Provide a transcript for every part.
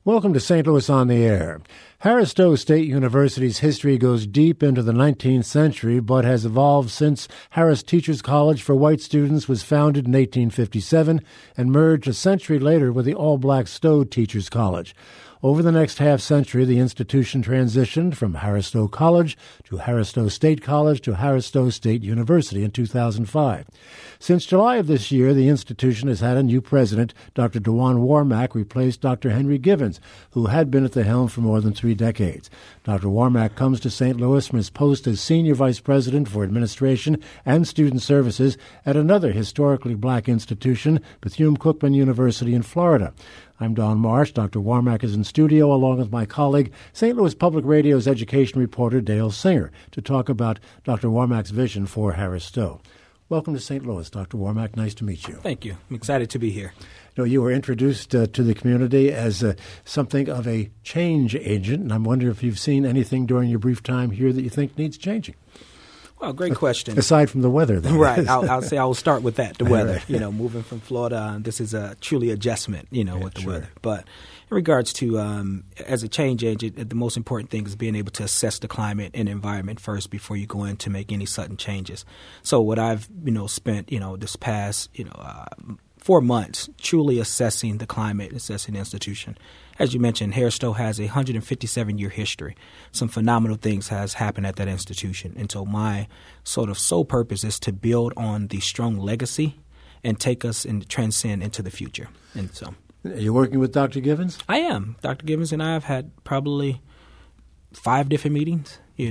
Welcome to St. Louis on the Air. Harris Stowe State University's history goes deep into the 19th century, but has evolved since Harris Teachers College for white students was founded in 1857 and merged a century later with the all-black Stowe Teachers College. Over the next half-century, the institution transitioned from Harris Stowe College to Harris Stowe State College to Harris Stowe State University in 2005. Since July of this year, the institution has had a new president. Dr. DeJuan Warmack replaced Dr. Henry Givens, who had been at the helm for more than 3 decades. Dr. Warmack comes to St. Louis from his post as Senior Vice President for Administration and Student Services at another historically black institution, Bethune-Cookman University in Florida. I'm Don Marsh. Dr. Warmack is in studio along with my colleague, St. Louis Public Radio's education reporter Dale Singer, to talk about Dr. Warmack's vision for Harris Stowe. Welcome to St. Louis, Dr. Warmack. Nice to meet you. Thank you. I'm excited to be here. You were introduced to the community as something of a change agent, and I'm wondering if you've seen anything during your brief time here that you think needs changing. Well, great question. Aside from the weather, then. Right. I'll say I will start with that, the weather. Right. Moving from Florida, this is a truly adjustment, with the sure. weather. But in regards to, as a change agent, the most important thing is being able to assess the climate and environment first before you go in to make any sudden changes. So what I've, spent, this past, 4 months truly assessing the climate, assessing the institution. As you mentioned, Harris Stowe has a 157-year history. Some phenomenal things has happened at that institution. And so my sort of sole purpose is to build on the strong legacy and take us and transcend into the future. And so, are you working with Dr. Givens? I am. Dr. Givens and I have had probably 5 different meetings. You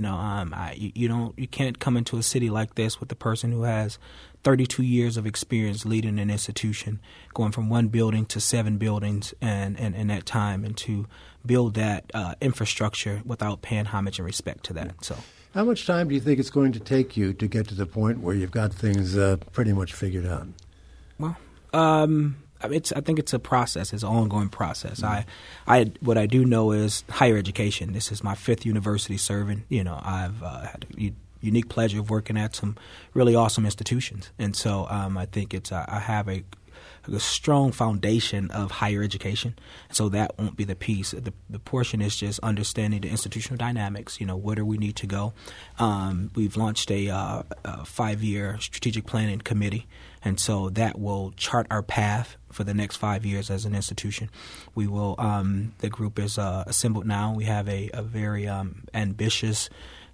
can't come into a city like this with a person who has 32 years of experience leading an institution, going from 1 building to 7 buildings and that time, and to build that infrastructure without paying homage and respect to that. So, how much time do you think it's going to take you to get to the point where you've got things pretty much figured out? Well, I think it's a process. It's an ongoing process. Mm-hmm. What I do know is higher education. This is my 5th university serving. I've had a unique pleasure of working at some really awesome institutions, and so I think I have a strong foundation of higher education. So that won't be the piece. The portion is just understanding the institutional dynamics. Where do we need to go? We've launched a 5-year strategic planning committee, and so that will chart our path for the next 5 years as an institution. We will. The group is assembled now. We have a very ambitious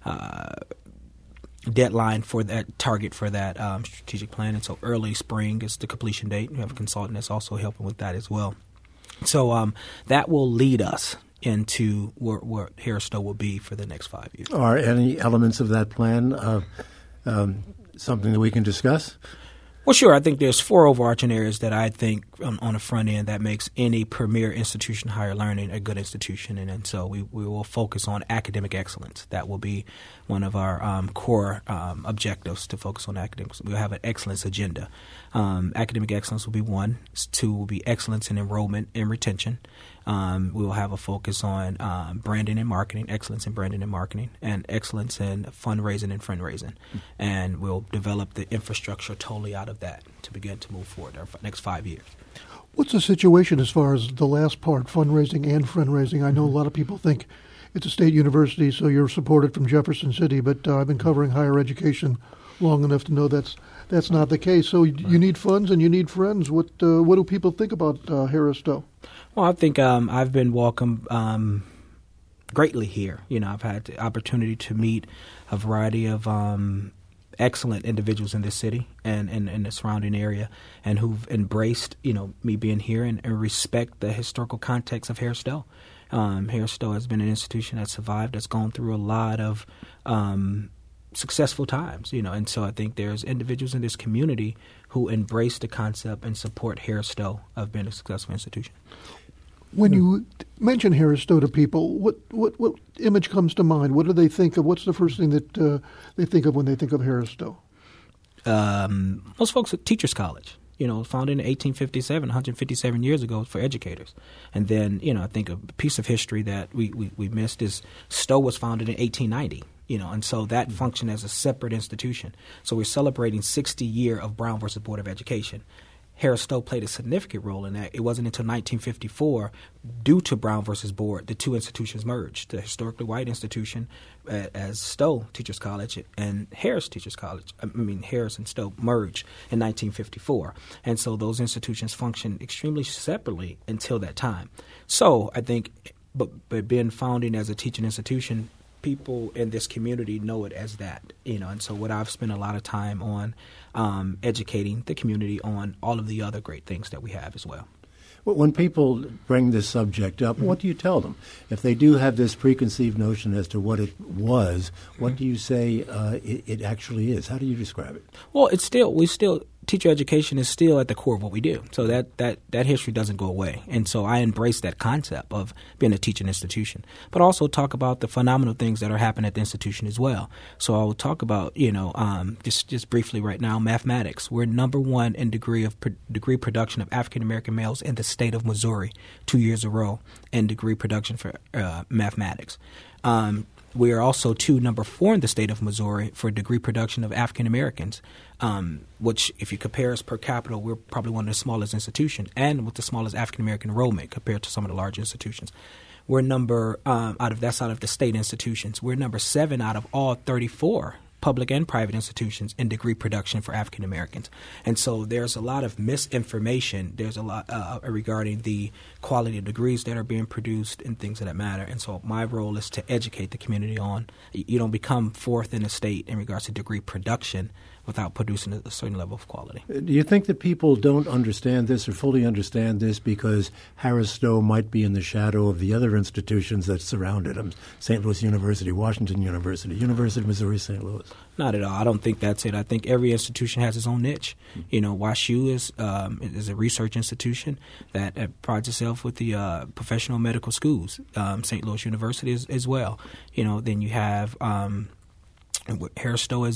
deadline for that target for that strategic plan, and so early spring is the completion date. We have a consultant that's also helping with that as well. So that will lead us into where Harris Stowe will be for the next 5 years. Are any elements of that plan something that we can discuss? Well, sure. I think there's 4 overarching areas that I think on the front end that makes any premier institution higher learning a good institution. And so we will focus on academic excellence. That will be one of our core objectives, to focus on academics. We'll have an excellence agenda. Academic excellence will be 1. 2 will be excellence in enrollment and retention. We will have a focus on branding and marketing, excellence in branding and marketing, and excellence in fundraising and fundraising. And we'll develop the infrastructure totally out of that to begin to move forward our next 5 years. What's the situation as far as the last part, fundraising and fundraising? I know a lot of people think it's a state university, so you're supported from Jefferson City, but I've been covering higher education long enough to know that's not the case. So you need funds and you need friends. What do people think about Harris Stowe? Well, I think I've been welcomed greatly here. I've had the opportunity to meet a variety of excellent individuals in this city and in the surrounding area, and who've embraced, me being here and respect the historical context of Harris Stowe. Harris Stowe has been an institution that's survived, that's gone through a lot of successful times, and so I think there's individuals in this community who embrace the concept and support Harris Stowe of being a successful institution. When you mention Harris Stowe to people, what image comes to mind? What do they think of? What's the first thing that they think of when they think of Harris Stowe? Most folks at Teachers College, founded in 1857, 157 years ago for educators. And then, I think a piece of history that we missed is Stowe was founded in 1890. And so that functioned as a separate institution. So we're celebrating 60 years of Brown versus Board of Education. Harris-Stowe played a significant role in that. It wasn't until 1954, due to Brown versus Board, the two institutions merged. The historically white institution as Stowe Teachers College and Harris Teachers College, Harris and Stowe merged in 1954. And so those institutions functioned extremely separately until that time. So I think, but being founding as a teaching institution, people in this community know it as that, and so what I've spent a lot of time on educating the community on all of the other great things that we have as well. Well, when people bring this subject up, what do you tell them? If they do have this preconceived notion as to what it was, what do you say it actually is? How do you describe it? Well, teacher education is still at the core of what we do. So that history doesn't go away. And so I embrace that concept of being a teaching institution, but also talk about the phenomenal things that are happening at the institution as well. So I will talk about, just briefly right now, mathematics. We're number one in degree production of African-American males in the state of Missouri 2 years in a row in degree production for mathematics. We are also number 4 in the state of Missouri for degree production of African Americans, which, if you compare us per capita, we're probably one of the smallest institutions and with the smallest African American enrollment compared to some of the large institutions. We're out of the state institutions. We're number 7 out of all 34 public and private institutions in degree production for African Americans. And so there's a lot of misinformation. There's a lot regarding the quality of degrees that are being produced and things of that matter. And so my role is to educate the community on, you don't become fourth in the state in regards to degree production without producing a certain level of quality. Do you think that people don't understand this or fully understand this because Harris-Stowe might be in the shadow of the other institutions that surrounded them, St. Louis University, Washington University, University of Missouri, St. Louis? Not at all. I don't think that's it. I think every institution has its own niche. WashU is a research institution that prides itself with the professional medical schools. St. Louis University is as well. Then you have Harris-Stowe is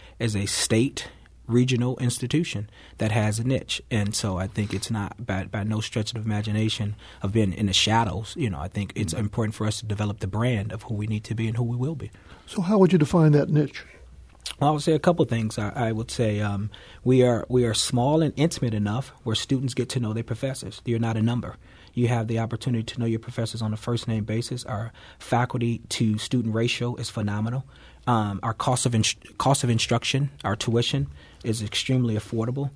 a state regional institution that has a niche, and so I think it's not by no stretch of imagination of being in the shadows. I think it's important for us to develop the brand of who we need to be and who we will be. So how would you define that niche? Well, I would say a couple of things. I would say we are small and intimate enough where students get to know their professors. You're not a number. You have the opportunity to know your professors on a first-name basis. Our faculty-to-student ratio is phenomenal. Our cost of instruction, our tuition, is extremely affordable.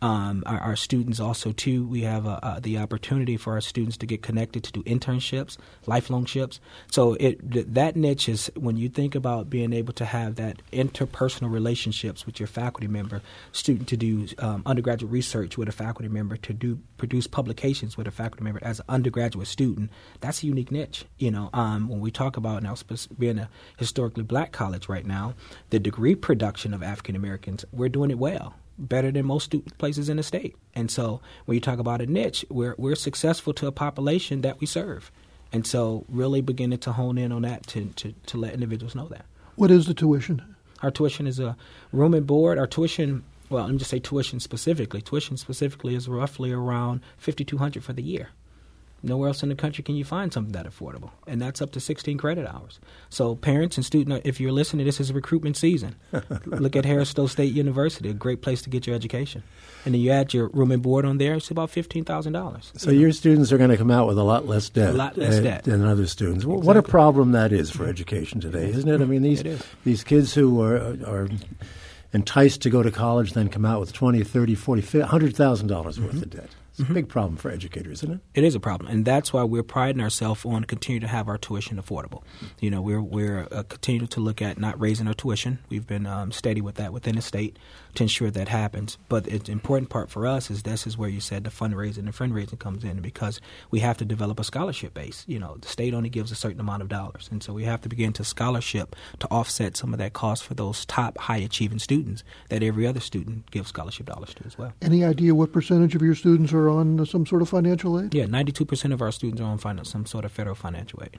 Our students also, too, we have the opportunity for our students to get connected to do internships, lifelong ships. So that niche is when you think about being able to have that interpersonal relationships with your faculty member, student to do undergraduate research with a faculty member, to produce publications with a faculty member as an undergraduate student, that's a unique niche. When we talk about now being a historically black college right now, the degree production of African Americans, we're doing it well. Better than most places in the state. And so when you talk about a niche, we're successful to a population that we serve. And so really beginning to hone in on that to let individuals know that. What is the tuition? Our tuition is a room and board. Our tuition, well, let me just say tuition specifically. Tuition specifically is roughly around $5,200 for the year. Nowhere else in the country can you find something that affordable, and that's up to 16 credit hours. So parents and students, if you're listening, this is recruitment season. Look at Harris-Stowe State University, a great place to get your education. And then you add your room and board on there, it's about $15,000. So your students are going to come out with a lot less debt, than other students. Exactly. What a problem that is for education today, isn't it? I mean, these kids who are enticed to go to college then come out with $20,000, $30,000, $40,000, $100,000 worth of debt. It's a big problem for educators, isn't it? It is a problem, and that's why we're priding ourselves on continuing to have our tuition affordable. We're continuing to look at not raising our tuition. We've been steady with that within the state to ensure that happens. But the important part for us is this is where you said the fundraising comes in, because we have to develop a scholarship base. The state only gives a certain amount of dollars, and so we have to begin to scholarship to offset some of that cost for those top high-achieving students that every other student gives scholarship dollars to as well. Any idea what percentage of your students are on some sort of financial aid? Yeah, 92% of our students are on some sort of federal financial aid.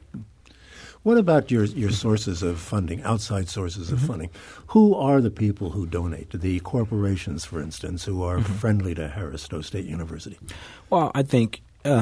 What about your sources of funding, outside sources of funding? Who are the people who donate? The corporations, for instance, who are friendly to Harris-Stowe State University? Well, I think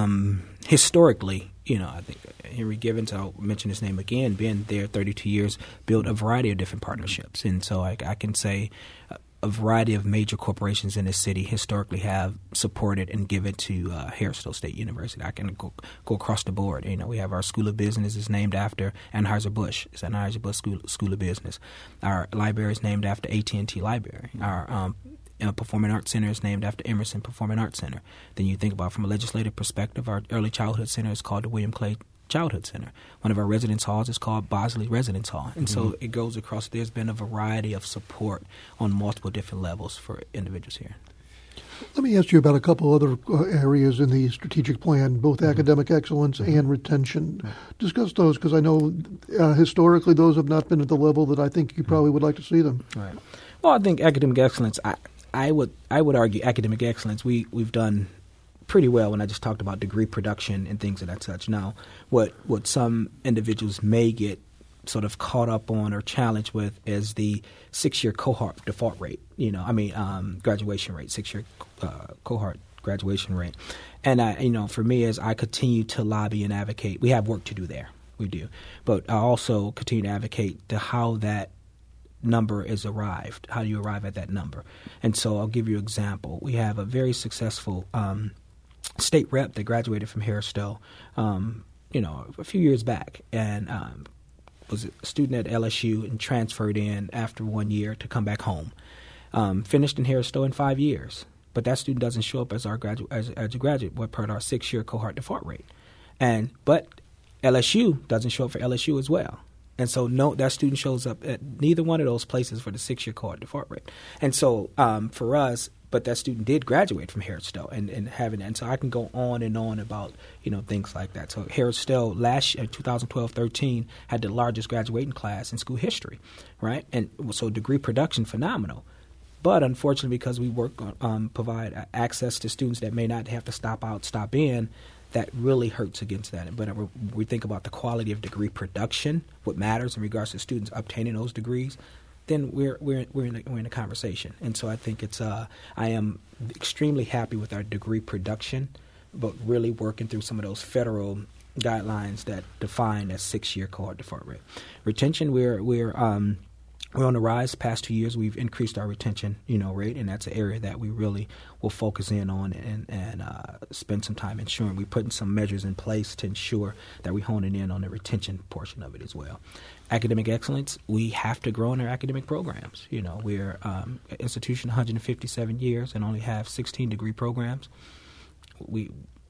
historically, I think Henry Givens, I'll mention his name again, been there 32 years, built a variety of different partnerships. And so I can say a variety of major corporations in the city historically have supported and given to Harris-Stowe State University. I can go across the board. You know, we have our School of Business is named after Anheuser-Busch. It's Anheuser-Busch School of Business. Our library is named after AT&T Library. Our Performing Arts Center is named after Emerson Performing Arts Center. Then you think about from a legislative perspective, our Early Childhood Center is called the William Clay Childhood Center. One of our residence halls is called Bosley Residence Hall. And so it goes across. There's been a variety of support on multiple different levels for individuals here. Let me ask you about a couple other areas in the strategic plan, both academic excellence and retention. Discuss those, because I know historically those have not been at the level that I think you probably would like to see them. Right. Well, I think academic excellence, I would argue academic excellence, we've done pretty well when I just talked about degree production and things of that such. Now, what some individuals may get sort of caught up on or challenged with is the 6-year cohort default rate, graduation rate, 6-year cohort graduation rate. And, for me, as I continue to lobby and advocate, we have work to do there. We do. But I also continue to advocate to how that number is arrived. How do you arrive at that number? And so I'll give you an example. We have a very successful state rep that graduated from Harris-Stowe, a few years back, and was a student at LSU and transferred in after 1 year to come back home. Finished in Harris-Stowe in 5 years, but that student doesn't show up as our as a graduate, per our 6-year cohort default rate, but LSU doesn't show up for LSU as well. And so that student shows up at neither one of those places for the 6-year cohort default rate. And so for us, but that student did graduate from Harris-Stowe and so I can go on and on about, things like that. So Harris-Stowe last year, 2012-13, had the largest graduating class in school history, right? And so degree production, phenomenal. But unfortunately, because we work on provide access to students that may not have to stop in, that really hurts against that. But we think about the quality of degree production, what matters in regards to students obtaining those degrees, then we're in a conversation. And so I think it's I am extremely happy with our degree production, but really working through some of those federal guidelines that define that 6-year cohort default rate. Retention, we're on the rise. Past 2 years, we've increased our retention, rate, and that's an area that we really will focus in on and spend some time ensuring. We're putting some measures in place to ensure that we're honing in on the retention portion of it as well. Academic excellence, we have to grow in our academic programs. We're an institution 157 years and only have 16 degree programs. We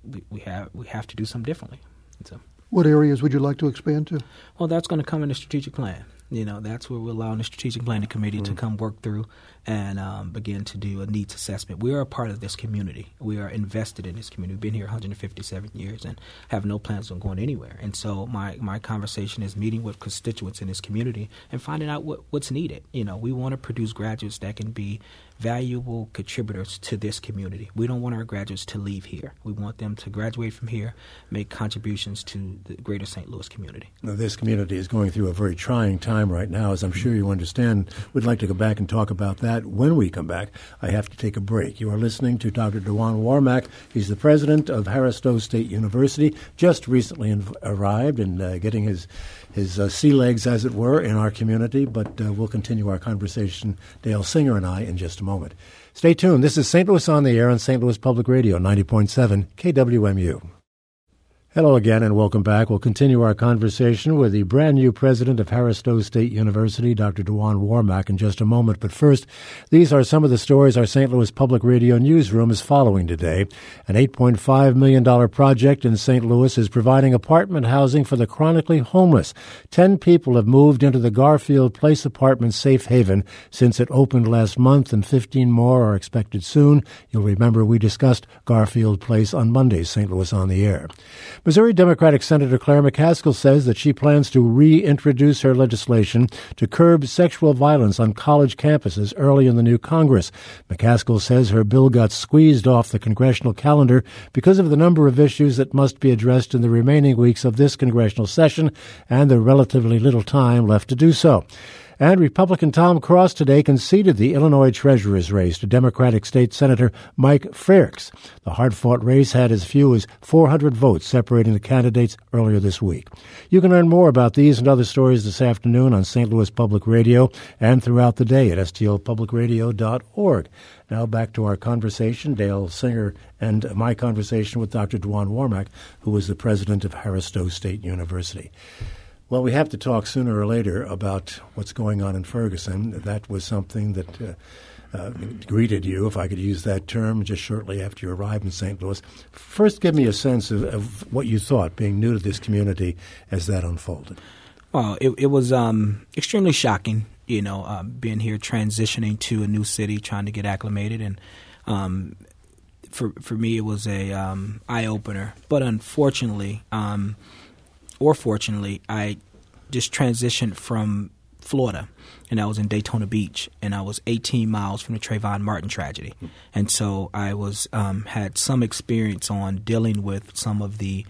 have to do something differently. So, what areas would you like to expand to? Well, that's going to come in the strategic plan. That's where we're allowing the Strategic Planning Committee to come work through and begin to do a needs assessment. We are a part of this community. We are invested in this community. We've been here 157 years and have no plans on going anywhere. And so my conversation is meeting with constituents in this community and finding out what's needed. We want to produce graduates that can be valuable contributors to this community. We don't want our graduates to leave here. We want them to graduate from here, make contributions to the greater St. Louis community. Now, this community is going through a very trying time right now, as I'm sure you understand. We'd like to go back and talk about that when we come back. I have to take a break. You are listening to Dr. DeJuan Warmack. He's the president of Harris-Stowe State University, just recently arrived and getting his sea legs, as it were, in our community. But we'll continue our conversation, Dale Singer and I, in just a moment. Stay tuned. This is St. Louis on the Air on St. Louis Public Radio, 90.7 KWMU. Hello again and welcome back. We'll continue our conversation with the brand new president of Harris-Stowe State University, Dr. DeJuan Warmack, in just a moment. But first, these are some of the stories our St. Louis Public Radio newsroom is following today. An $8.5 million project in St. Louis is providing apartment housing for the chronically homeless. 10 people have moved into the Garfield Place apartment safe haven since it opened last month, and 15 more are expected soon. You'll remember we discussed Garfield Place on Monday's St. Louis on the Air. Missouri Democratic Senator Claire McCaskill says that she plans to reintroduce her legislation to curb sexual violence on college campuses early in the new Congress. McCaskill says her bill got squeezed off the congressional calendar because of the number of issues that must be addressed in the remaining weeks of this congressional session and the relatively little time left to do so. And Republican Tom Cross today conceded the Illinois Treasurer's race to Democratic State Senator Mike Frericks. The hard-fought race had as few as 400 votes separating the candidates earlier this week. You can learn more about these and other stories this afternoon on St. Louis Public Radio and throughout the day at stlpublicradio.org. Now back to our conversation, Dale Singer and my conversation with Dr. Dwan Warmack, who is the president of Harris Stowe State University. Well, we have to talk sooner or later about what's going on in Ferguson. That was something that greeted you, if I could use that term, just shortly after you arrived in St. Louis. First, give me a sense of what you thought, being new to this community, as that unfolded. Well, it was extremely shocking, being here, transitioning to a new city, trying to get acclimated. And for me, it was a eye-opener. But unfortunately, or fortunately, I just transitioned from Florida, and I was in Daytona Beach, and I was 18 miles from the Trayvon Martin tragedy. And so I was had some experience on dealing with some of the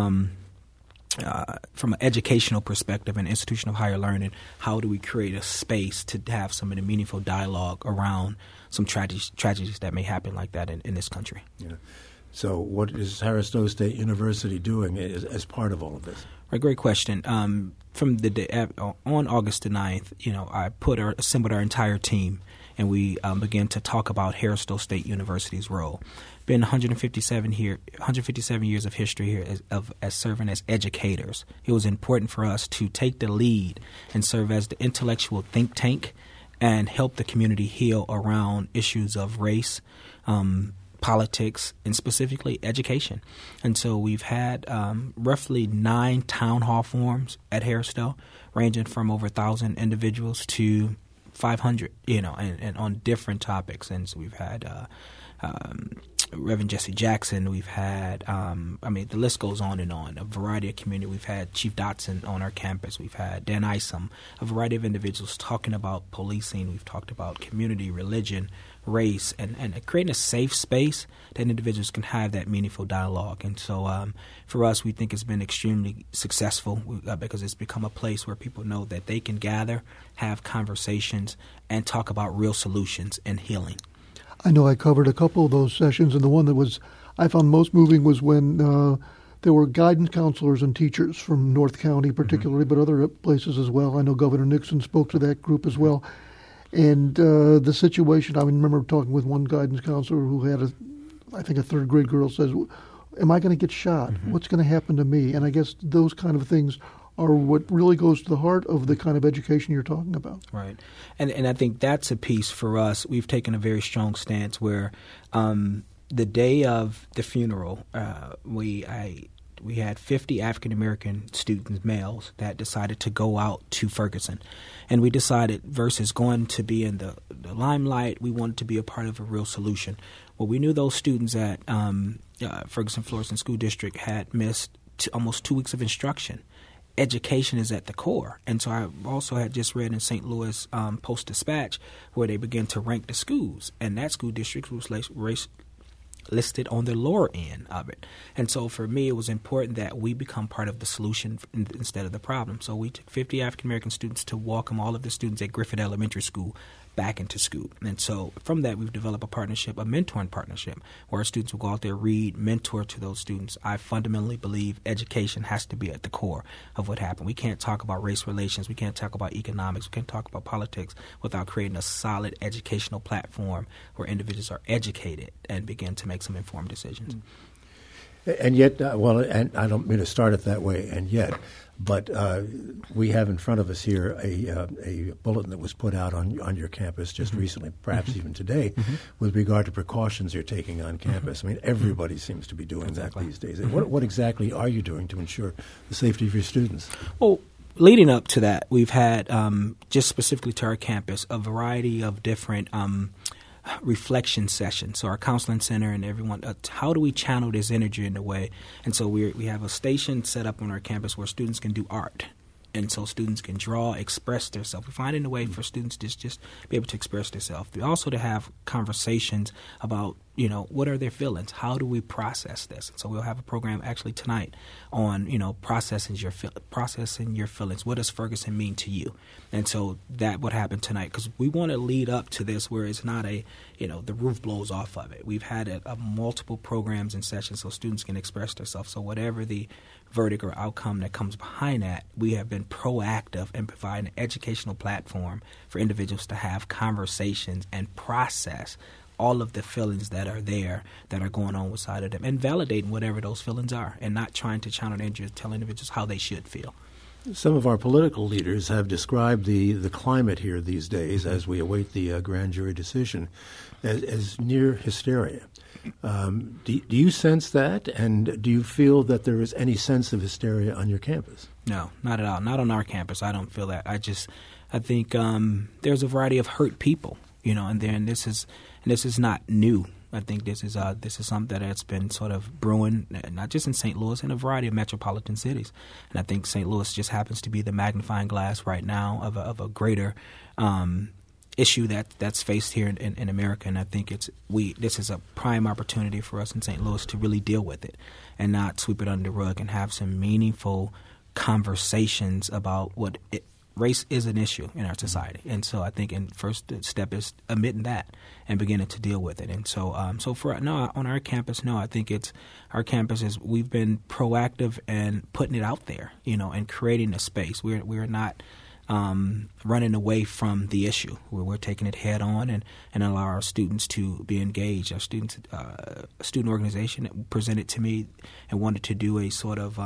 from an educational perspective and institution of higher learning, how do we create a space to have some of the meaningful dialogue around some tragedies that may happen like that in this country. Yeah. So what is Harris Stowe State University doing as part of all of this? Right, great question. From the day on August the 9th, I assembled our entire team, and we began to talk about Harris Stowe State University's role. Been 157 years of history here as serving as educators. It was important for us to take the lead and serve as the intellectual think tank and help the community heal around issues of race, politics, and specifically education. And so we've had roughly 9 town hall forums at Harris Stowe, ranging from over 1,000 individuals to 500, and on different topics. And so we've had Reverend Jesse Jackson. We've had, the list goes on and on, a variety of community. We've had Chief Dotson on our campus. We've had Dan Isom, a variety of individuals talking about policing. We've talked about community, religion, race, and creating a safe space that individuals can have that meaningful dialogue. And so for us, we think it's been extremely successful because it's become a place where people know that they can gather, have conversations, and talk about real solutions and healing. I know I covered a couple of those sessions, and the one that I found most moving was when there were guidance counselors and teachers from North County particularly, but other places as well. I know Governor Nixon spoke to that group as well. And the situation, I remember talking with one guidance counselor who had I think a third grade girl says, am I going to get shot? Mm-hmm. What's going to happen to me? And I guess those kind of things are what really goes to the heart of the kind of education you're talking about. Right. And I think that's a piece for us. We've taken a very strong stance where the day of the funeral, we had 50 African-American students, males, that decided to go out to Ferguson. And we decided versus going to be in the limelight, we wanted to be a part of a real solution. Well, we knew those students at Ferguson-Florissant School District had missed almost 2 weeks of instruction. Education is at the core. And so I also had just read in St. Louis Post-Dispatch where they began to rank the schools. And that school district was listed on the lower end of it. And so for me, it was important that we become part of the solution instead of the problem. So we took 50 African-American students to welcome all of the students at Griffith Elementary School back into school. And so from that, we've developed a partnership, a mentoring partnership, where our students will go out there, read, mentor to those students. I fundamentally believe education has to be at the core of what happened. We can't talk about race relations. We can't talk about economics. We can't talk about politics without creating a solid educational platform where individuals are educated and begin to make some informed decisions. And yet, and I don't mean to start it that way, and yet, but we have in front of us here a bulletin that was put out on your campus just recently, perhaps even today, with regard to precautions you're taking on campus. I mean, everybody seems to be doing that these days. What exactly are you doing to ensure the safety of your students? Well, leading up to that, we've had, just specifically to our campus, a variety of different reflection sessions. So our counseling center and everyone, how do we channel this energy in a way? And so we have a station set up on our campus where students can do art. And so students can draw, express themselves. We find it a way for students to just be able to express themselves. We also to have conversations about what are their feelings? How do we process this? And so we'll have a program actually tonight on, processing your feelings. What does Ferguson mean to you? And so that would happen tonight, because we want to lead up to this where it's not the roof blows off of it. We've had multiple programs and sessions so students can express themselves. So whatever the verdict or outcome that comes behind that, we have been proactive in providing an educational platform for individuals to have conversations and process all of the feelings that are there that are going on inside of them, and validating whatever those feelings are, and not trying to channel energy to tell individuals how they should feel. Some of our political leaders have described the climate here these days, as we await the grand jury decision, as near hysteria. Do you sense that, and do you feel that there is any sense of hysteria on your campus? No, not at all. Not on our campus. I don't feel that. I think there's a variety of hurt people, and then this is not new. I think this is something that's been sort of brewing, not just in St. Louis, in a variety of metropolitan cities. And I think St. Louis just happens to be the magnifying glass right now of a greater issue that's faced here in America. And I think this is a prime opportunity for us in St. Louis to really deal with it and not sweep it under the rug, and have some meaningful conversations about what race is an issue in our society. And so I think the first step is admitting that and beginning to deal with it. And so on our campus, I think our campus is, we've been proactive and putting it out there, and creating a space. We're not running away from the issue. We're taking it head on and allow our students to be engaged. Our students, a student organization presented to me and wanted to do a sort of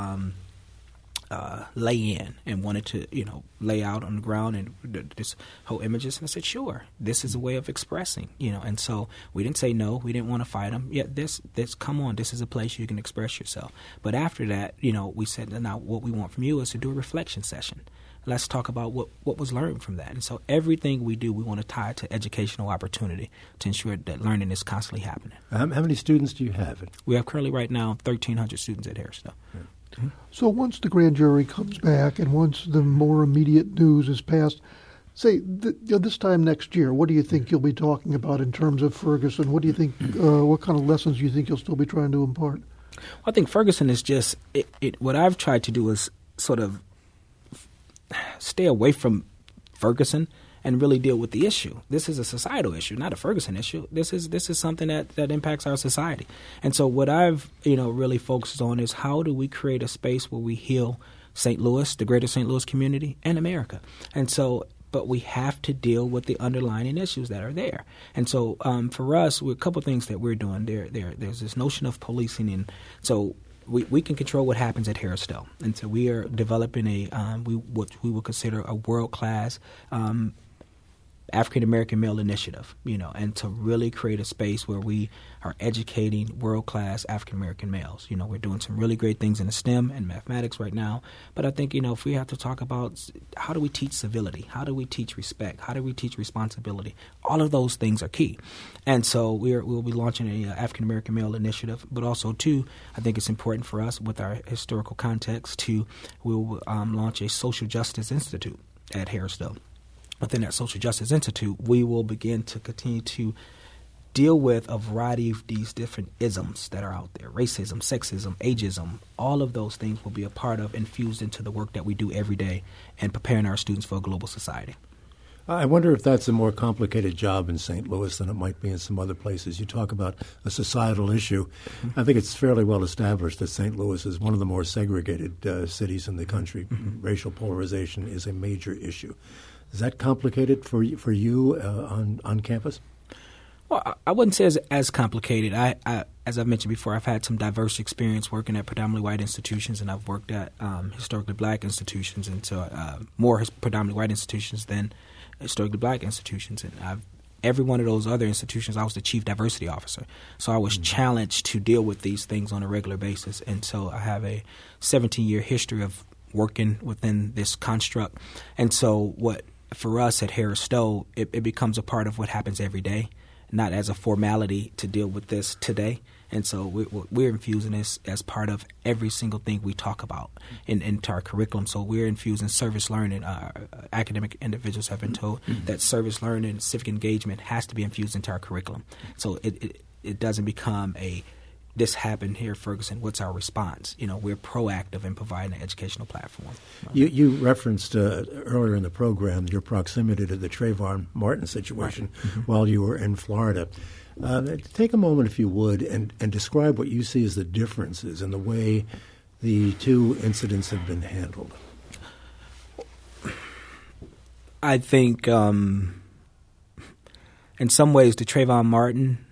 lay in, and wanted to lay out on the ground and this whole images, and I said, sure, this is a way of expressing, and so we didn't say no, we didn't want to fight them. Yeah, this come on, this is a place you can express yourself. But after that, we said, now what we want from you is to do a reflection session. Let's talk about what was learned from that. And so everything we do, we want to tie to educational opportunity to ensure that learning is constantly happening. How many students do you have? We have currently right now 1,300 students at Harris-Stowe. Yeah. So once the grand jury comes back and once the more immediate news is passed, say this time next year, what do you think you'll be talking about in terms of Ferguson? What do you think? What kind of lessons do you think you'll still be trying to impart? Well, I think Ferguson is just what I've tried to do is sort of stay away from Ferguson and really deal with the issue. This is a societal issue, not a Ferguson issue. This is something that impacts our society. And so what I've really focused on is, how do we create a space where we heal St. Louis, the greater St. Louis community, and America. And so, but we have to deal with the underlying issues that are there. And so for us, a couple of things that we're doing. There's this notion of policing, and so we can control what happens at Harris-Stowe. And so we are developing what we would consider a world-class African-American male initiative, and to really create a space where we are educating world-class African-American males. We're doing some really great things in the STEM and mathematics right now, but I think, if we have to talk about how do we teach civility, how do we teach respect, how do we teach responsibility, all of those things are key. And so we'll be launching a African-American male initiative, but also, too, I think it's important for us with our historical context we'll launch a social justice institute at Harris-Stowe. Within that Social Justice Institute, we will begin to continue to deal with a variety of these different isms that are out there. Racism, sexism, ageism, all of those things will be a part of, infused into the work that we do every day in preparing our students for a global society. I wonder if that's a more complicated job in St. Louis than it might be in some other places. You talk about a societal issue. Mm-hmm. I think it's fairly well established that St. Louis is one of the more segregated cities in the country. Mm-hmm. Racial polarization is a major issue. Is that complicated for you on campus? Well, I wouldn't say as complicated. I, as I've mentioned before, I've had some diverse experience working at predominantly white institutions, and I've worked at historically black institutions, and so more predominantly white institutions than historically black institutions. And every one of those other institutions, I was the chief diversity officer. So I was challenged to deal with these things on a regular basis. And so I have a 17-year history of working within this construct. And so for us at Harris-Stowe, it becomes a part of what happens every day, not as a formality to deal with this today. And so we're infusing this as part of every single thing we talk about into our curriculum. So we're infusing service learning. Academic individuals have been told that service learning, civic engagement has to be infused into our curriculum. So it doesn't become this happened here, Ferguson. What's our response? We're proactive in providing an educational platform. You referenced earlier in the program your proximity to the Trayvon Martin situation while you were in Florida. Take a moment, if you would, and describe what you see as the differences in the way the two incidents have been handled. I think in some ways the Trayvon Martin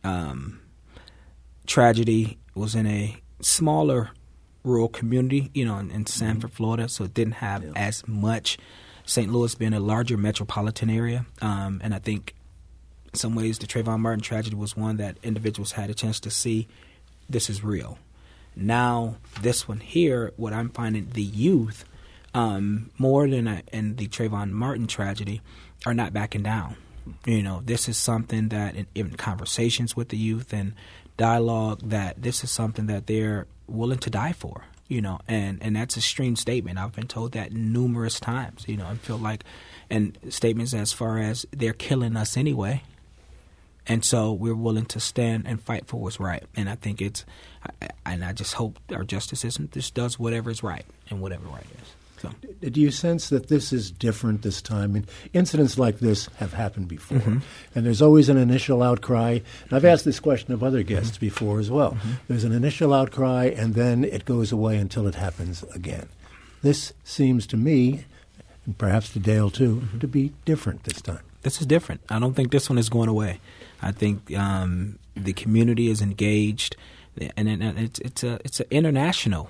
tragedy was in a smaller rural community, in Sanford, Florida, so it didn't have as much. St. Louis being a larger metropolitan area, and I think in some ways the Trayvon Martin tragedy was one that individuals had a chance to see this is real. Now this one here, what I'm finding, the youth, more than in the Trayvon Martin tragedy, are not backing down. This is something that in conversations with the youth and dialogue, that this is something that they're willing to die for, and that's a extreme statement. I've been told that numerous times, I feel like, and statements as far as they're killing us anyway. And so we're willing to stand and fight for what's right. And I think I just hope our justice system just does whatever is right and whatever right is. So. Do you sense that this is different this time? I mean, incidents like this have happened before, and there's always an initial outcry. And I've asked this question of other guests before as well. There's an initial outcry, and then it goes away until it happens again. This seems to me, and perhaps to Dale too, to be different this time. This is different. I don't think this one is going away. I think the community is engaged, and it's an international.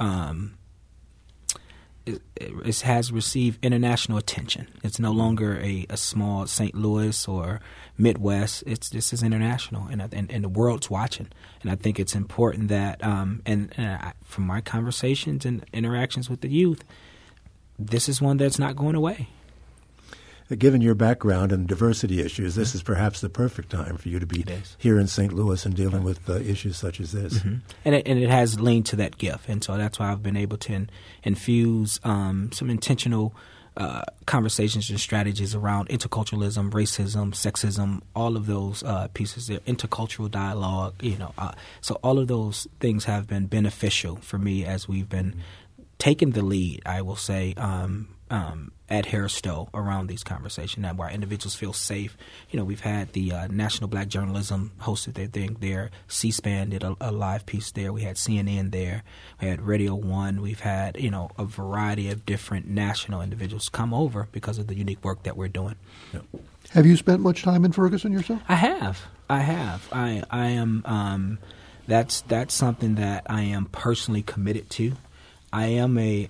It has received international attention. It's no longer a small St. Louis or Midwest. This is international, and the world's watching. And I think it's important that, from my conversations and interactions with the youth, this is one that's not going away. Given your background and diversity issues, this is perhaps the perfect time for you to be here in St. Louis and dealing with issues such as this. And it has leaned to that gift. And so that's why I've been able to infuse some intentional conversations and strategies around interculturalism, racism, sexism, all of those pieces there, intercultural dialogue, so all of those things have been beneficial for me as we've been taking the lead, I will say, at Harris Stowe around these conversations, where individuals feel safe. We've had the National Black Journalism hosted their thing there. C-SPAN did a live piece there. We had CNN there. We had Radio 1. We've had, a variety of different national individuals come over because of the unique work that we're doing. Yep. Have you spent much time in Ferguson yourself? I have. I am. That's something that I am personally committed to. I am a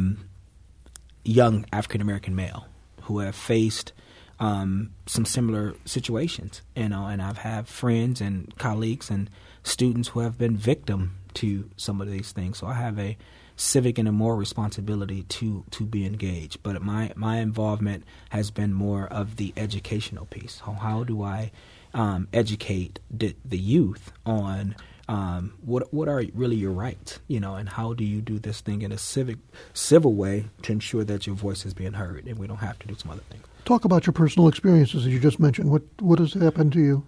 young African-American male who have faced some similar situations, and I've had friends and colleagues and students who have been victim to some of these things. So I have a civic and a moral responsibility to be engaged. But my involvement has been more of the educational piece. How do I educate the youth on what are really your rights, and how do you do this thing in a civil way to ensure that your voice is being heard and we don't have to do some other ththings. Talk about your personal experiences, as you just mentioned. What has happened to you?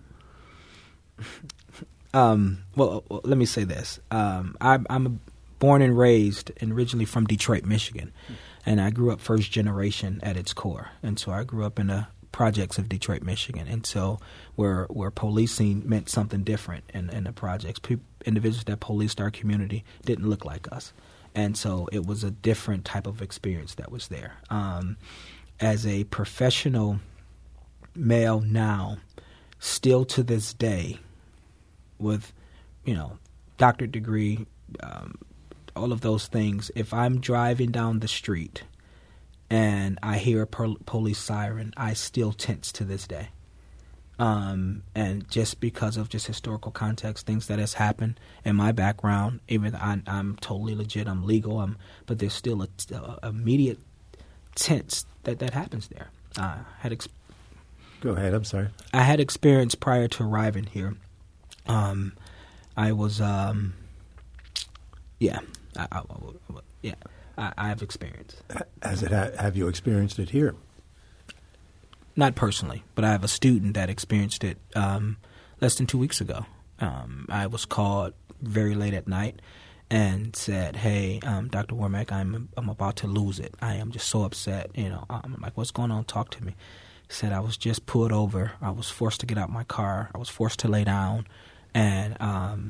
Well, let me say this. I'm born and raised and originally from Detroit, Michigan, and I grew up first generation at its core. And so I grew up in the projects of Detroit, Michigan, and so where policing meant something different in the projects. Individuals that policed our community didn't look like us, and so it was a different type of experience that was there. As a professional male now, still to this day, with doctorate degree, all of those things, if I'm driving down the street and I hear a police siren, I still tense to this day. And just because of just historical context, things that has happened in my background, even I'm totally legit, I'm legal, but there's still a immediate tense that happens there. Go ahead, I'm sorry. I had experience prior to arriving here. I was, I have experience. Have you experienced it here? Not personally, but I have a student that experienced it less than 2 weeks ago. I was called very late at night and said, "Hey, Dr. Warmack, I'm about to lose it. I am just so upset. I'm like, what's going on? Talk to me." He said, "I was just pulled over. I was forced to get out my car. I was forced to lay down, and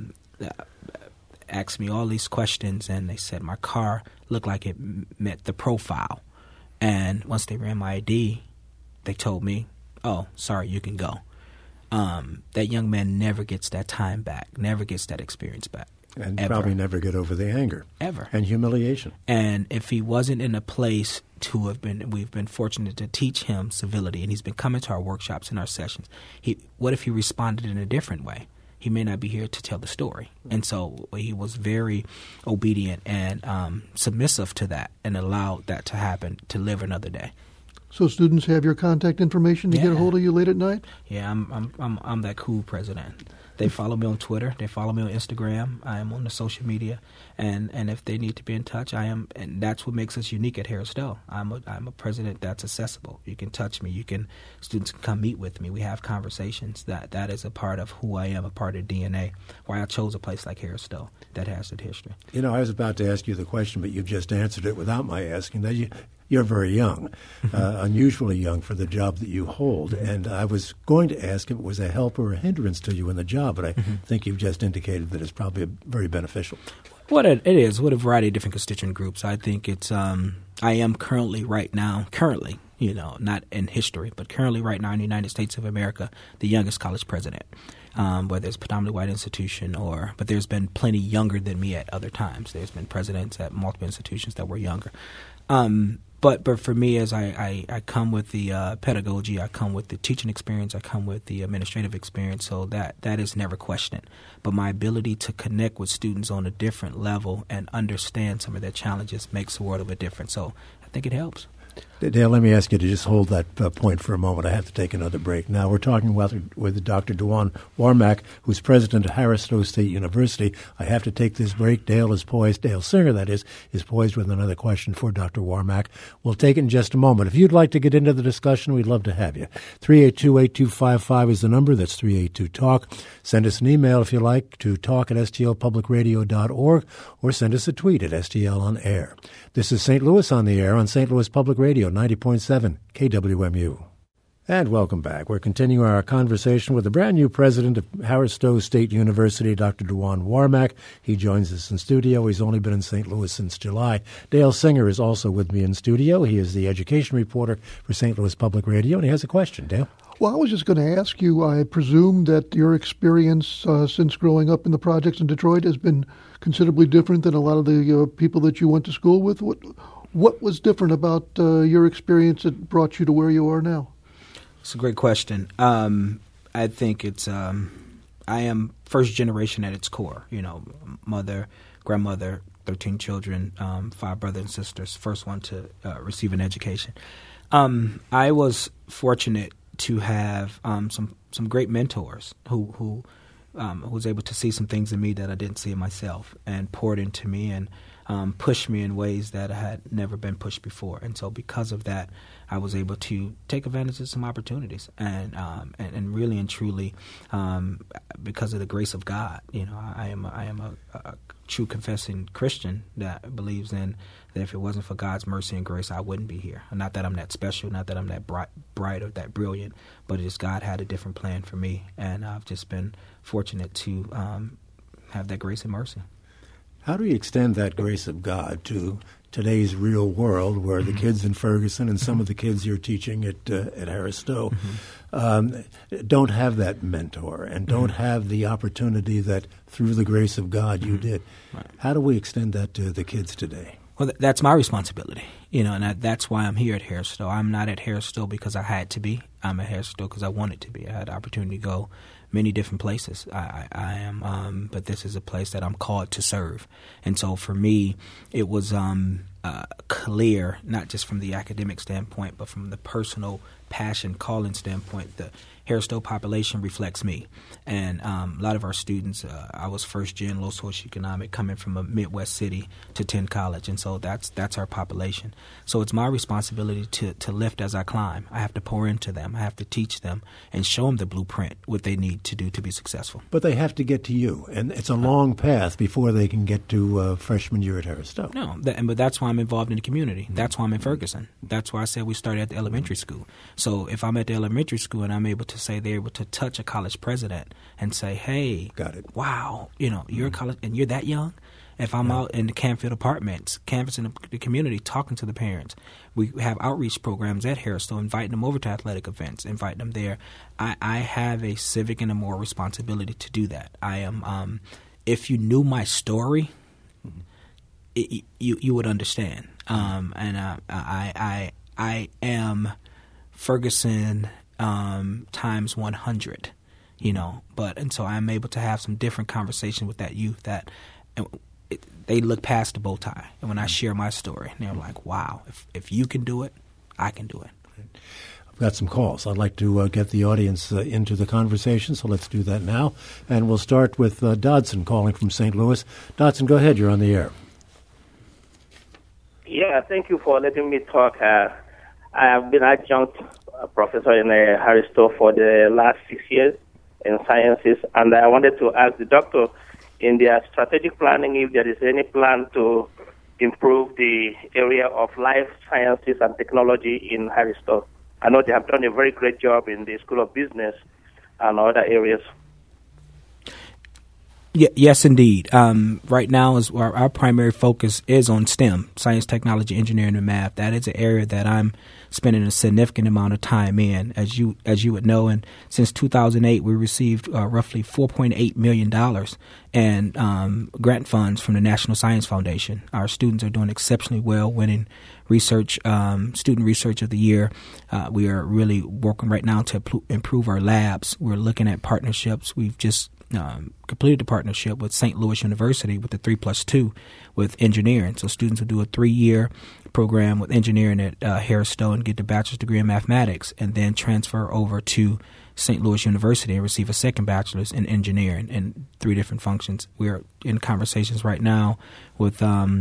asked me all these questions. And they said my car looked like it met the profile. And once they ran my ID, they told me, 'Oh, sorry, you can go.'" That young man never gets that time back, never gets that experience back. And ever. Probably never get over the anger. Ever. And humiliation. And if he wasn't in a place we've been fortunate to teach him civility, and he's been coming to our workshops and our sessions. What if he responded in a different way? He may not be here to tell the story. And so he was very obedient and submissive to that and allowed that to happen, to live another day. So students have your contact information to get a hold of you late at night? Yeah, I'm that cool president. They follow me on Twitter. They follow me on Instagram. I am on the social media, and if they need to be in touch, I am. And that's what makes us unique at Harris Stowe. I'm a president that's accessible. You can touch me. Students can come meet with me. We have conversations. That is a part of who I am, a part of DNA. Why I chose a place like Harris Stowe that has that history. I was about to ask you the question, but you've just answered it without my asking. That you're very young, unusually young for the job that you hold. And I was going to ask if it was a help or a hindrance to you in the job, but I think you've just indicated that it's probably very beneficial. What it is, with a variety of different constituent groups. I think it's, I am currently, not in history, but currently right now in the United States of America, the youngest college president. Whether it's predominantly white institution but there's been plenty younger than me at other times. There's been presidents at multiple institutions that were younger. But for me, as I come with the pedagogy, I come with the teaching experience, I come with the administrative experience, so that is never questioned. But my ability to connect with students on a different level and understand some of their challenges makes a world of a difference. So I think it helps. Dale, let me ask you to just hold that point for a moment. I have to take another break. Now, we're talking with Dr. DeJuan Warmack, who's president of Harris Stowe State University. I have to take this break. Dale Singer, that is poised with another question for Dr. Warmack. We'll take it in just a moment. If you'd like to get into the discussion, we'd love to have you. 382-8255 is the number. That's 382-TALK. Send us an email, if you like, to talk@stlpublicradio.org, or send us a tweet at STL on air. This is St. Louis on the air on St. Louis Public Radio, 90.7 KWMU. And welcome back. We're continuing our conversation with the brand new president of Harris Stowe State University, Dr. DeJuan Warmack. He joins us in studio. He's only been in St. Louis since July. Dale Singer is also with me in studio. He is the education reporter for St. Louis Public Radio, and he has a question. Dale? Well, I was just going to ask you, I presume that your experience since growing up in the projects in Detroit has been considerably different than a lot of the people that you went to school with. What was different about your experience that brought you to where you are now? It's a great question. I think it's I am first generation at its core. Mother, grandmother, 13 children, 5 brothers and sisters. First one to receive an education. I was fortunate to have some great mentors who was able to see some things in me that I didn't see in myself, and poured into me and pushed me in ways that I had never been pushed before. And so because of that, I was able to take advantage of some opportunities, and really and truly, because of the grace of God, I am a true confessing Christian that believes in that if it wasn't for God's mercy and grace, I wouldn't be here. Not that I'm that special, not that I'm that bright or that brilliant, but it's God had a different plan for me, and I've just been fortunate to have that grace and mercy. How do you extend that grace of God to today's real world, where the kids in Ferguson and some of the kids you're teaching at Harris Stowe don't have that mentor and don't have the opportunity that through the grace of God you did? Right. How do we extend that to the kids today? Well, that's my responsibility, and that's why I'm here at Harris Stowe. I'm not at Harris Stowe because I had to be. I'm at Harris Stowe because I wanted to be. I had the opportunity to go many different places. I am, but this is a place that I'm called to serve. And so for me, it was clear, not just from the academic standpoint, but from the personal passion, calling standpoint. The Harris Stowe population reflects me. And a lot of our students, I was first gen low socioeconomic, coming from a Midwest city to attend college. And so that's our population. So it's my responsibility to lift as I climb. I have to pour into them. I have to teach them and show them the blueprint, what they need to do to be successful. But they have to get to you. And it's a long path before they can get to freshman year at Harris Stowe. No, but that's why I'm involved in the community. That's why I'm in Ferguson. That's why I said we started at the elementary school. So if I'm at the elementary school and I'm able to say they're able to touch a college president and say, hey, got it. Wow, you're a college and you're that young. If I'm out in the Canfield apartments, canvassing the community, talking to the parents, we have outreach programs at Harris Stowe, inviting them over to athletic events, inviting them there. I have a civic and a moral responsibility to do that. I am. If you knew my story, you would understand. And I am Ferguson times 100, and so I'm able to have some different conversation with that youth that they look past the bow tie. And when I share my story, they're like, wow, if you can do it, I can do it. I've got some calls. I'd like to get the audience into the conversation, so let's do that now. And we'll start with Dodson calling from St. Louis. Dodson, go ahead. You're on the air. Yeah, thank you for letting me talk. I have been adjunct professor in Harris Stowe for the last 6 years in sciences, and I wanted to ask the doctor, in their strategic planning, if there is any plan to improve the area of life sciences and technology in Harris Stowe. I know they have done a very great job in the School of Business and other areas. Yes, indeed. Right now, our primary focus is on STEM, science, technology, engineering, and math. That is an area that I'm spending a significant amount of time in, as you would know. And since 2008, we received roughly $4.8 million in grant funds from the National Science Foundation. Our students are doing exceptionally well, winning student research of the year. We are really working right now to improve our labs. We're looking at partnerships. We've just completed a partnership with St. Louis University with the 3+2 with engineering. So students will do a 3-year program with engineering at Harris Stowe and get a bachelor's degree in mathematics, and then transfer over to St. Louis University and receive a second bachelor's in engineering in 3 different functions. We're in conversations right now with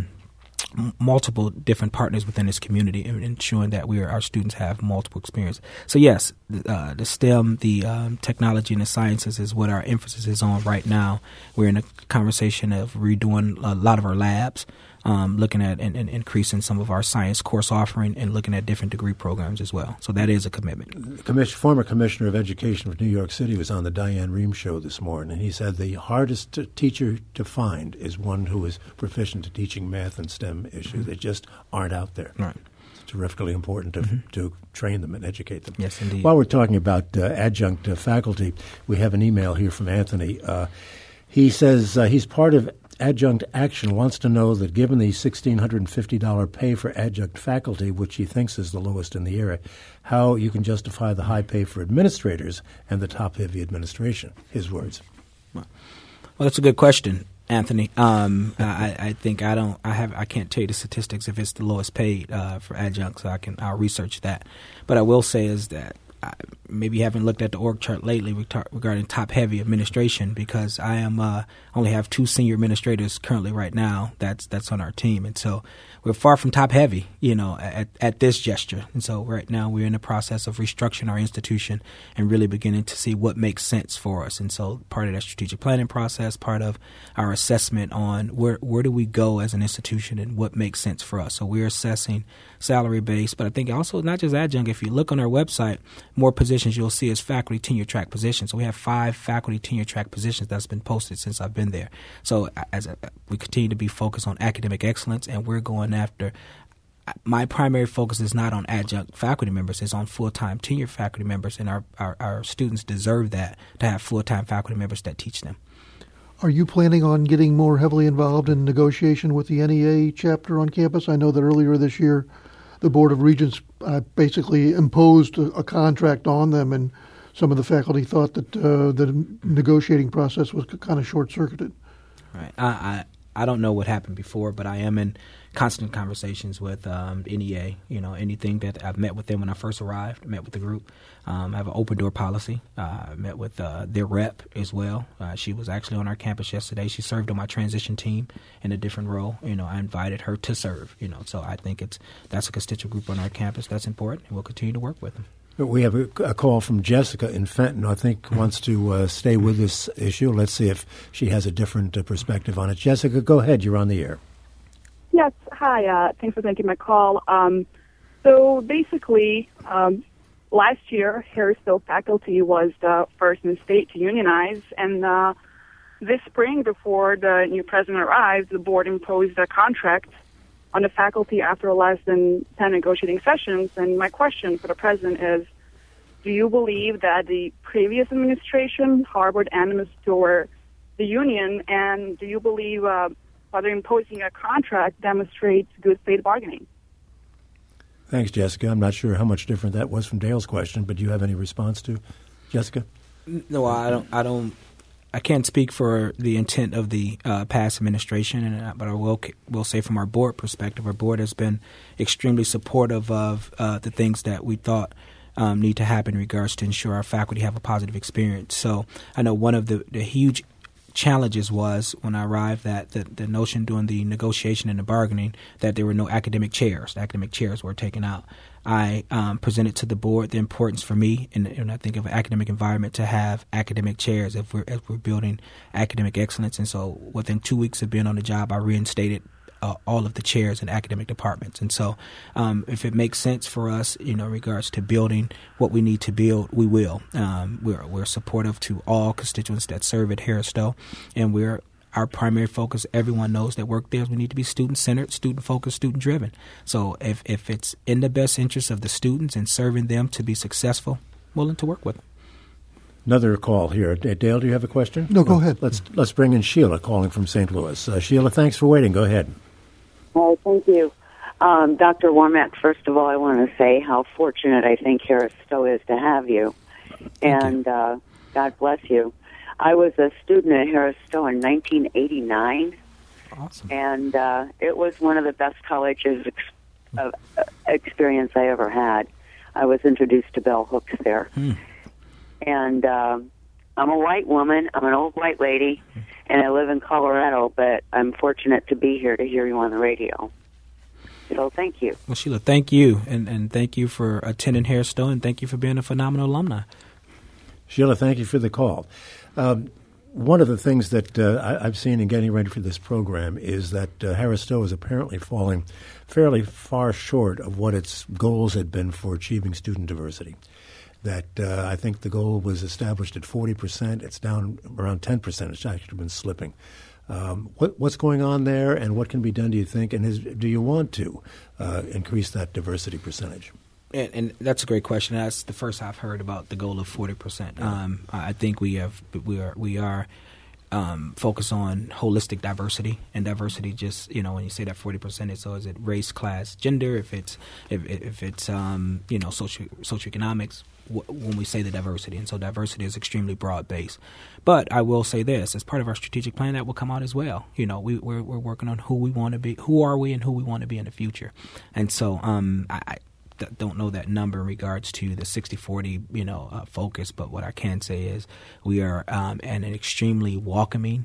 multiple different partners within this community, and ensuring that our students have multiple experience. So yes, the STEM, the technology and the sciences is what our emphasis is on right now. We're in a conversation of redoing a lot of our labs, looking at and increasing some of our science course offering, and looking at different degree programs as well. So that is a commitment. Former Commissioner of Education of New York City was on the Diane Rehm show this morning, and he said the hardest teacher to find is one who is proficient at teaching math and STEM issues. They just aren't out there. Right. It's terrifically important to train them and educate them. Yes, indeed. While we're talking about adjunct faculty, we have an email here from Anthony. He says he's part of Adjunct Action, wants to know that given the $1,650 pay for adjunct faculty, which he thinks is the lowest in the area, how you can justify the high pay for administrators and the top-heavy administration. His words. Well, that's a good question, Anthony. I think I can't tell you the statistics if it's the lowest paid for adjuncts, so I'll research that. But I will say is that maybe you haven't looked at the org chart lately regarding top-heavy administration, because I only have 2 senior administrators currently right now that's on our team, and so we're far from top-heavy, at this gesture. And so right now we're in the process of restructuring our institution and really beginning to see what makes sense for us. And so part of that strategic planning process, part of our assessment on where do we go as an institution and what makes sense for us. So we're assessing salary-based, but I think also not just adjunct. If you look on our website, more positions you'll see is faculty tenure track positions. So we have 5 faculty tenure track positions that's been posted since I've been there. So we continue to be focused on academic excellence, and we're going after. My primary focus is not on adjunct faculty members; it's on full-time tenure faculty members, and our students deserve that, to have full-time faculty members that teach them. Are you planning on getting more heavily involved in negotiation with the NEA chapter on campus? I know that earlier this year, the Board of Regents basically imposed a contract on them, and some of the faculty thought that the negotiating process was kind of short-circuited. Right. I don't know what happened before, but I am in constant conversations with NEA. Anything that I've met with them when I first arrived, met with the group. I have an open door policy. I met with their rep as well. She was actually on our campus yesterday. She served on my transition team in a different role. I invited her to serve. So I think that's a constituent group on our campus that's important, and we'll continue to work with them. We have a call from Jessica in Fenton, I think wants to stay with this issue. Let's see if she has a different perspective on it. Jessica, go ahead. You're on the air. Yes. Hi. Thanks for taking my call. So basically, last year, Harris-Stowe faculty was the first in the state to unionize, and this spring, before the new president arrived, the board imposed a contract on the faculty after less than 10 negotiating sessions. And my question for the president is, do you believe that the previous administration harbored animus toward the union, and do you believe whether imposing a contract demonstrates good faith bargaining? Thanks, Jessica. I'm not sure how much different that was from Dale's question, but do you have any response to Jessica? No, I don't. I can't speak for the intent of the past administration, but I will say from our board perspective, our board has been extremely supportive of the things that we thought need to happen in regards to ensure our faculty have a positive experience. So I know one of the huge challenges was when I arrived that the notion during the negotiation and the bargaining that there were no academic chairs. The academic chairs were taken out. I presented to the board the importance for me, and I think of an academic environment, to have academic chairs if we're building academic excellence. And so within 2 weeks of being on the job, I reinstated all of the chairs in academic departments. And so if it makes sense for us, in regards to building what we need to build, we will. We're supportive to all constituents that serve at Harris-Stowe, and our primary focus, everyone knows that work there, is we need to be student-centered, student-focused, student-driven. So if it's in the best interest of the students and serving them to be successful, willing to work with them. Another call here. Dale, do you have a question? No, go ahead. Let's bring in Sheila calling from St. Louis. Sheila, thanks for waiting. Go ahead. Oh, thank you. Dr. Warmack, first of all, I want to say how fortunate I think Harris-Stowe is to have you. And God bless you. I was a student at Harris-Stowe in 1989. Awesome. And it was one of the best colleges of experience I ever had. I was introduced to bell hooks there. And I'm a white woman. I'm an old white lady, and I live in Colorado, but I'm fortunate to be here to hear you on the radio. So thank you. Well, Sheila, thank you, and thank you for attending Harris-Stowe, and thank you for being a phenomenal alumni. Sheila, thank you for the call. One of the things that I've seen in getting ready for this program is that Harris-Stowe is apparently falling fairly far short of what its goals had been for achieving student diversity. That I think the goal was established at 40%. It's down around 10%. It's actually been slipping. What's going on there, and what can be done, do you think? And do you want to increase that diversity percentage? And that's a great question. That's the first I've heard about the goal of 40%. I think we are focused on holistic diversity, and diversity just when you say that 40%, is it race, class, gender? If it's socioeconomics. When we say the diversity, and so diversity is extremely broad based. But I will say this: as part of our strategic plan, that will come out as well. We're working on who we want to be, who are we, and who we want to be in the future. And so I don't know that number in regards to the 60-40 focus, but what I can say is we are in an extremely welcoming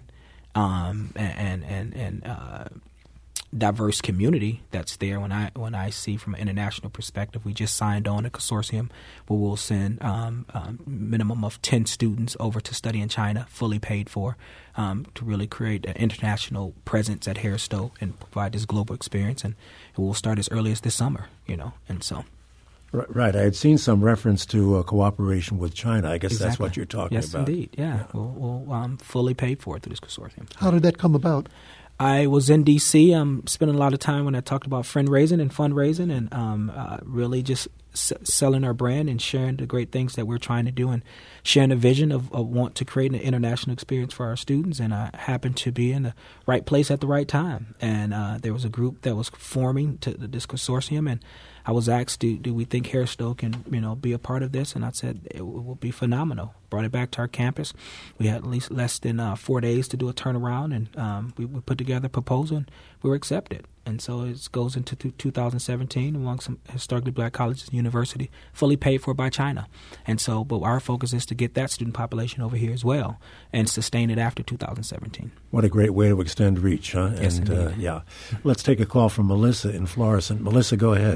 and diverse community that's there. When I see from an international perspective, we just signed on a consortium where we'll send minimum of 10 students over to study in China, fully paid for, to really create an international presence at Harris-Stowe and provide this global experience. And it will start as early as this summer, and so. Right. I had seen some reference to cooperation with China. I guess Exactly. That's what you're talking yes, about. Yes, indeed. Yeah. We'll fully paid for it through this consortium. How did that come about? I was in D.C. Spending a lot of time when I talked about fundraising and really just selling our brand and sharing the great things that we're trying to do and sharing a vision of want to create an international experience for our students. And I happened to be in the right place at the right time. And there was a group that was forming to this consortium, and I was asked, do we think Harris Stowe can, be a part of this? And I said it will be phenomenal. Brought it back to our campus. We had at least less than 4 days to do a turnaround, and we put together a proposal, and we were accepted. And so it goes into 2017 among some historically black colleges and university, fully paid for by China. And so, but our focus is to get that student population over here as well and sustain it after 2017. What a great way to extend reach, huh? Yes, and yeah. Let's take a call from Melissa in Florissant. Melissa, go ahead.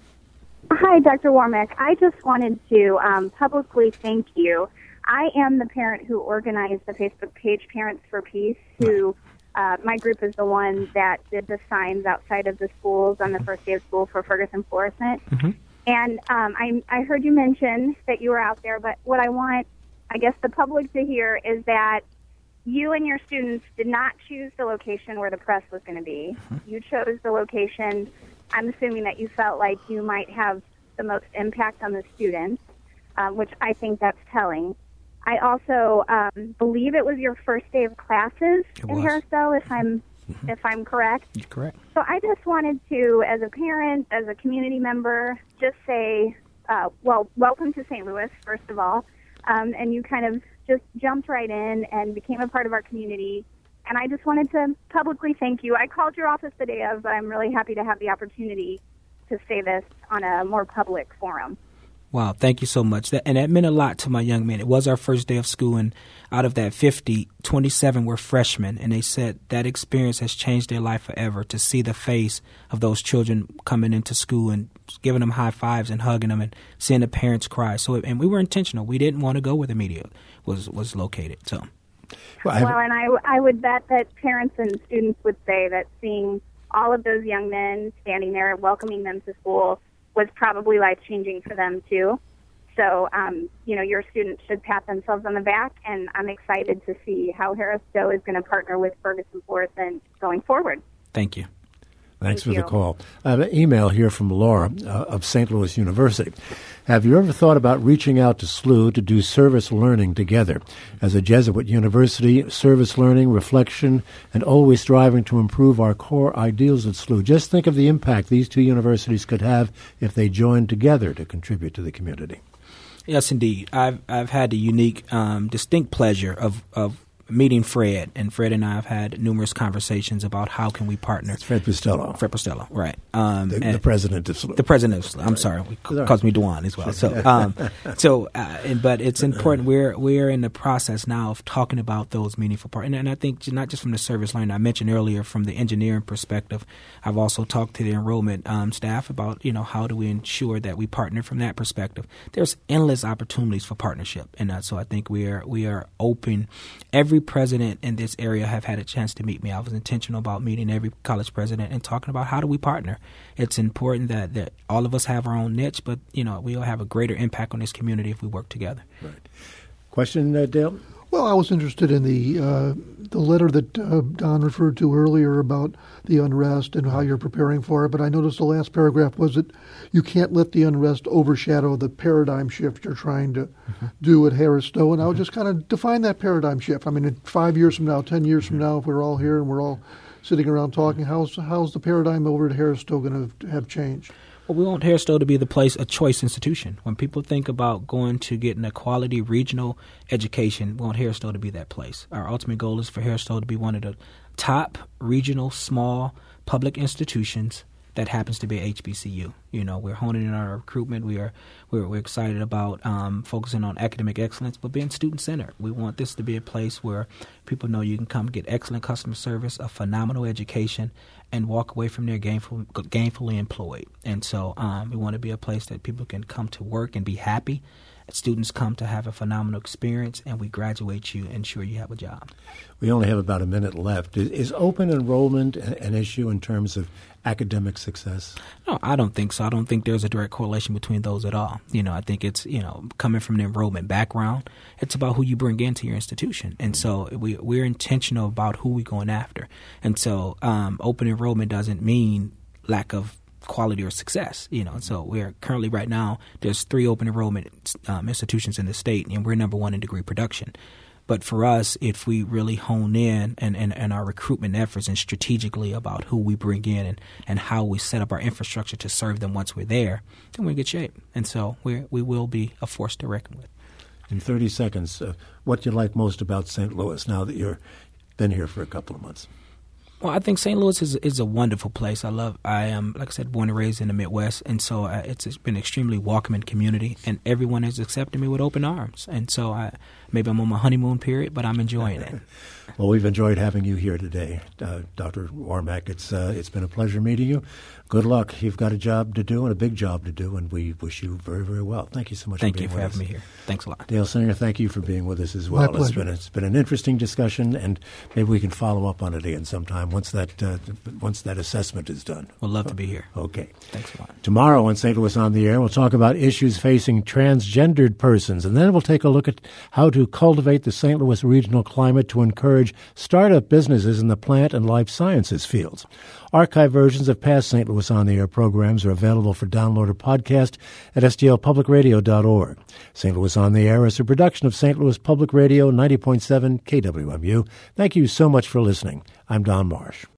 Hi, Dr. Warmick. I just wanted to publicly thank you. I am the parent who organized the Facebook page Parents for Peace, who my group is the one that did the signs outside of the schools on the first day of school for Ferguson Florissant. Mm-hmm. And I heard you mention that you were out there, but what I want, I guess, the public to hear is that you and your students did not choose the location where the press was going to be. Mm-hmm. You chose the location, I'm assuming that you felt like you might have the most impact on the students, which I think that's telling. I also believe it was your first day of classes in Harris Stowe, if I'm correct. You're correct. So I just wanted to, as a parent, as a community member, just say, welcome to St. Louis, first of all. And you kind of just jumped right in and became a part of our community. And I just wanted to publicly thank you. I called your office the day of, but I'm really happy to have the opportunity to say this on a more public forum. Wow, thank you so much. And that meant a lot to my young men. It was our first day of school, and out of that 50, 27 were freshmen, and they said that experience has changed their life forever, to see the face of those children coming into school and giving them high fives and hugging them and seeing the parents cry. So, and we were intentional. We didn't want to go where the media was located. So, and I would bet that parents and students would say that seeing all of those young men standing there welcoming them to school was probably life-changing for them, too. So, your students should pat themselves on the back, and I'm excited to see how Harris Stowe is going to partner with Ferguson Florissant going forward. Thank you. Thanks for the call. I have an email here from Laura of St. Louis University. Have you ever thought about reaching out to SLU to do service learning together? As a Jesuit university, service learning, reflection, and always striving to improve our core ideals at SLU. Just think of the impact these two universities could have if they joined together to contribute to the community. Yes, indeed. I've had the unique, distinct pleasure of meeting Fred, and Fred and I have had numerous conversations about how can we partner. It's Fred Pustello. Fred Pustello, right. The president of SLU. The president of SLU. I'm sorry. He calls me Dwan as well. So, but it's important. We're in the process now of talking about those meaningful partners. And I think not just from the service learning, I mentioned earlier from the engineering perspective, I've also talked to the enrollment staff about, how do we ensure that we partner from that perspective. There's endless opportunities for partnership. And so I think we are open. Every president in this area have had a chance to meet me. I was intentional about meeting every college president and talking about how do we partner. It's important that all of us have our own niche, but we'll have a greater impact on this community if we work together. Right. Question, Dale? Well, I was interested in the letter that Don referred to earlier about the unrest and how you're preparing for it, but I noticed the last paragraph was that you can't let the unrest overshadow the paradigm shift you're trying to do at Harris Stowe, and I would just kind of define that paradigm shift. I mean, 5 years from now, 10 years from now, if we're all here and we're all sitting around talking, how's the paradigm over at Harris Stowe going to have changed? Well, we want Harris Stowe to be the place, a choice institution. When people think about going to getting a quality regional education, we want Harris Stowe to be that place. Our ultimate goal is for Harris Stowe to be one of the top regional, small public institutions that happens to be a HBCU. We're honing in our recruitment. We're excited about focusing on academic excellence, but being student-centered. We want this to be a place where people know you can come get excellent customer service, a phenomenal education, and walk away from there gainfully employed. And so we want to be a place that people can come to work and be happy. Students come to have a phenomenal experience, and we graduate you, ensure you have a job. We only have about a minute left. Is open enrollment an issue in terms of academic success? No, I don't think so. I don't think there's a direct correlation between those at all. I think it's, coming from the enrollment background, it's about who you bring into your institution. And so we're intentional about who we're going after. And so open enrollment doesn't mean lack of quality or success, and so we're currently right now, there's 3 open enrollment institutions in the state, and we're number 1 in degree production. But for us, if we really hone in and our recruitment efforts and strategically about who we bring in and how we set up our infrastructure to serve them once we're there, then we're in good shape. And so we will be a force to reckon with. In 30 seconds, what do you like most about St. Louis now that you've been here for a couple of months? Well, I think St. Louis is a wonderful place. I am, like I said, born and raised in the Midwest, and so it's been an extremely welcoming community, and everyone has accepted me with open arms. And so maybe I'm on my honeymoon period, but I'm enjoying it. Well, we've enjoyed having you here today, Dr. Warmack. It's been a pleasure meeting you. Good luck. You've got a job to do and a big job to do, and we wish you very, very well. Thank you so much for being with us. Thank you for having me here. Thanks a lot. Dale Singer, thank you for being with us as well. My pleasure. It's been an interesting discussion, and maybe we can follow up on it again sometime once that assessment is done. We'd love to be here. Okay. Thanks a lot. Tomorrow on St. Louis on the Air, we'll talk about issues facing transgendered persons, and then we'll take a look at how to cultivate the St. Louis regional climate to encourage startup businesses in the plant and life sciences fields. Archive versions of past St. Louis on the Air programs are available for download or podcast at stlpublicradio.org. St. Louis on the Air is a production of St. Louis Public Radio 90.7 KWMU. Thank you so much for listening. I'm Don Marsh.